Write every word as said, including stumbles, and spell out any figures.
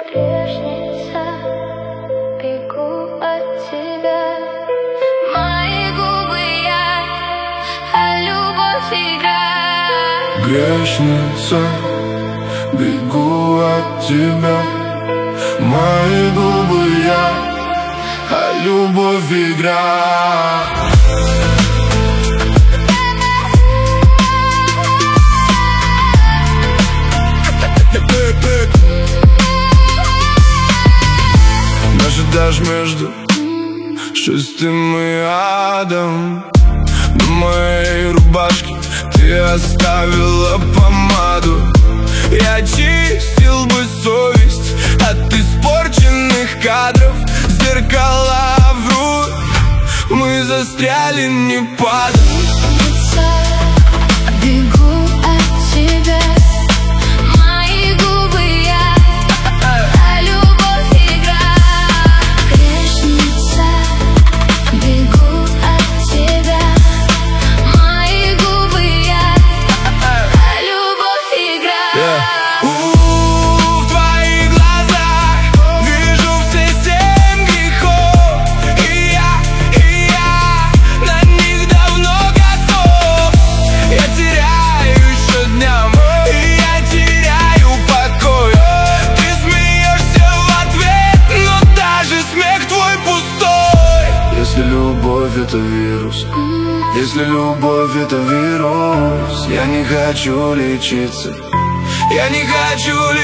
грешница, бегу от тебя. Мои губы яд, а любовь игра. Грешница, бегу от тебя. Мои губы яд, а любовь игра. Наш этаж между шестым и адом. На моей рубашке ты оставила помаду. Я чистил бы совесть от испорченных кадров. Зеркала врут, мы застряли, не падаем. Бегу от тебя. Мои губы яд, а любовь игра. Грешница, бегу от тебя. Мои губы яд, а любовь игра. Yeah. У, в твоих глазах вижу все семь грехов. И я, и я на них давно готов. Я теряю еще дням, и я теряю покой. Ты смеешься в ответ, но даже смех твой пустой. Если любовь это вирус, если любовь это вирус, я не хочу лечиться. Я не хочу